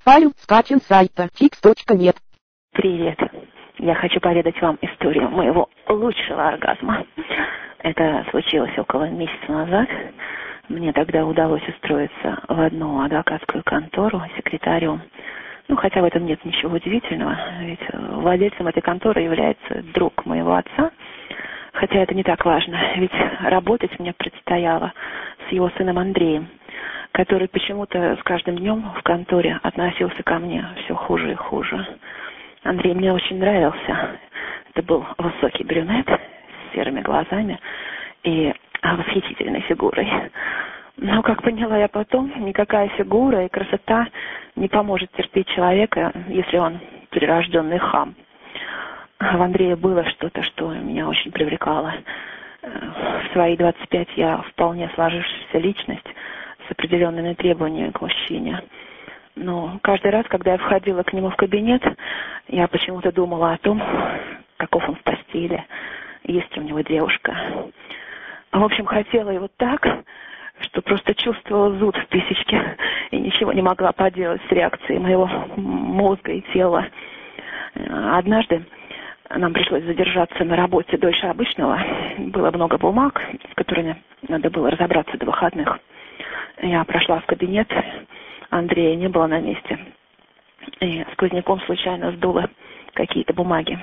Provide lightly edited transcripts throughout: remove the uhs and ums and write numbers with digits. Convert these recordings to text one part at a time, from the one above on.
Файл скачан с сайта fix.net. Привет. Я хочу поведать вам историю моего лучшего оргазма. Это случилось около месяца назад. Мне тогда удалось устроиться в одну адвокатскую контору секретарем. Хотя в этом нет ничего удивительного, ведь владельцем этой конторы является друг моего отца. Хотя это не так важно, ведь работать мне предстояло с его сыном Андреем, который почему-то с каждым днем в конторе относился ко мне все хуже и хуже. Андрей мне очень нравился. Это был высокий брюнет с серыми глазами и восхитительной фигурой. Но, как поняла я потом, никакая фигура и красота не поможет терпеть человека, если он прирожденный хам. В Андрее было что-то, что меня очень привлекало. В свои 25 я вполне сложившаяся личность с определенными требованиями к мужчине. Но каждый раз, когда я входила к нему в кабинет, я почему-то думала о том, каков он в постели, есть ли у него девушка. В общем, хотела его так, что просто чувствовала зуд в писечке и ничего не могла поделать с реакцией моего мозга и тела. Однажды нам пришлось задержаться на работе дольше обычного. Было много бумаг, с которыми надо было разобраться до выходных. Я прошла в кабинет, Андрея не было на месте. И сквозняком случайно сдула какие-то бумаги.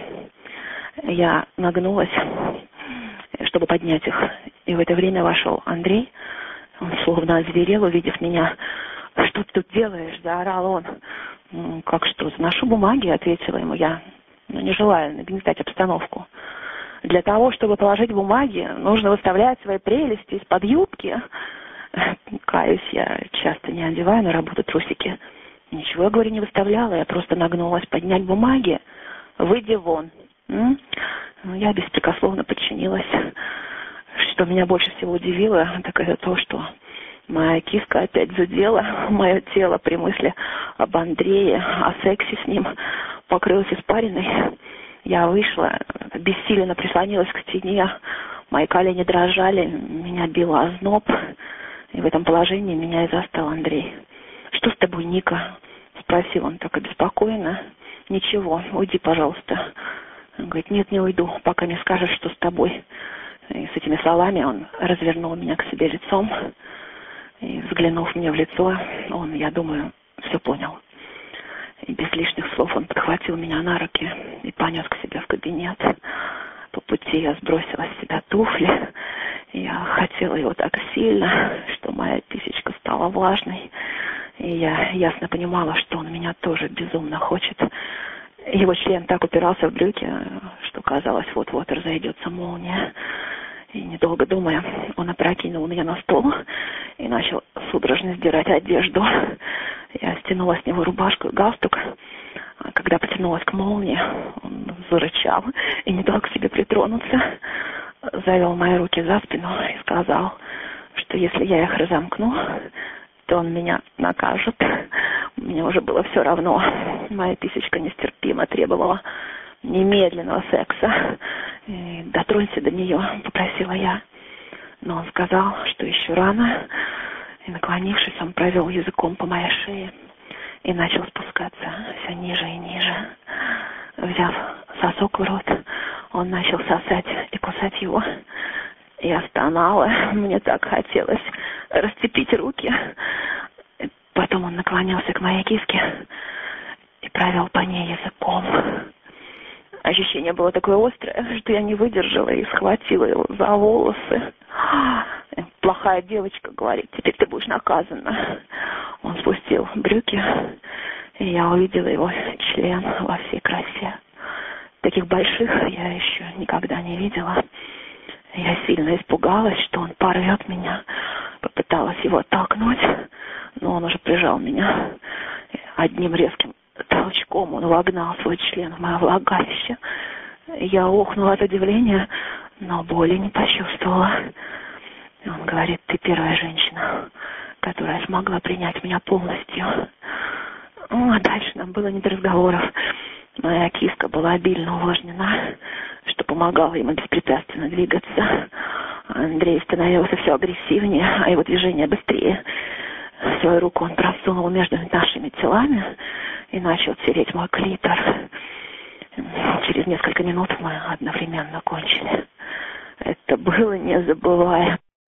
Я нагнулась, чтобы поднять их. И в это время вошел Андрей. Он словно озверел, увидев меня. «Что ты тут делаешь?» – заорал он. «Как что? Заношу бумаги», – ответила ему я. Не желаю нагнетать обстановку. Для того, чтобы положить бумаги, нужно выставлять свои прелести из-под юбки. Каюсь, я часто не одеваю на работу трусики. Ничего, я говорю, не выставляла, я просто нагнулась поднять бумаги. «Выйди вон». Я беспрекословно подчинилась. Что меня больше всего удивило, так это то, что моя киска опять зудела, мое тело при мысли об Андрее, о сексе с ним покрылось испариной. Я вышла, бессиленно прислонилась к стене, мои колени дрожали, меня бил озноб, и в этом положении меня и застал Андрей. «Что с тобой, Ника?» – спросил он так обеспокоенно. «Ничего, уйди, пожалуйста». Он говорит: «Нет, не уйду, пока не скажешь, что с тобой». И с этими словами он развернул меня к себе лицом. И, взглянув мне в лицо, он, я думаю, все понял. И без лишних слов он подхватил меня на руки и понес к себе в кабинет. По пути я сбросила с себя туфли. Я хотела его так сильно, что моя писечка стала влажной. И я ясно понимала, что он меня тоже безумно хочет. Его член так упирался в брюки, что казалось, вот-вот разойдется молния. И, недолго думая, он опрокинул меня на стол и начал судорожно сдирать одежду. Я стянула с него рубашку и галстук. А когда потянулась к молнии, он зарычал и не дал к себе притронуться. Завел мои руки за спину и сказал, что если я их разомкну, то он меня накажет. Мне уже было все равно. Моя писечка нестерпимо требовала немедленного секса. И «дотронься до нее», — попросила я. Но он сказал, что еще рано. И, наклонившись, он провел языком по моей шее и начал спускаться все ниже и ниже. Взяв сосок в рот, он начал сосать и кусать его. Я стонала, мне так хотелось расцепить руки. Потом он наклонился к моей киске и провел по ней языком. Ощущение было такое острое, что я не выдержала и схватила его за волосы. «Плохая девочка», — говорит, — «теперь ты будешь наказана». Он спустил брюки, и я увидела его член во всей красе. Таких больших я еще никогда не видела. Я сильно испугалась, что он порвет меня. Попыталась его оттолкнуть, но он уже прижал меня. Одним резким толчком он вогнал свой член в мое влагалище. Я охнула от удивления, но боли не почувствовала. И он говорит: «Ты первая женщина, которая смогла принять меня полностью». А дальше нам было не до разговоров. Моя киска была обильно увлажнена, что помогало ему беспрепятственно двигаться. Андрей становился все агрессивнее, а его движения быстрее. Свою руку он просунул между нашими телами и начал тереть мой клитор. Через несколько минут мы одновременно кончили. Это было незабываемо.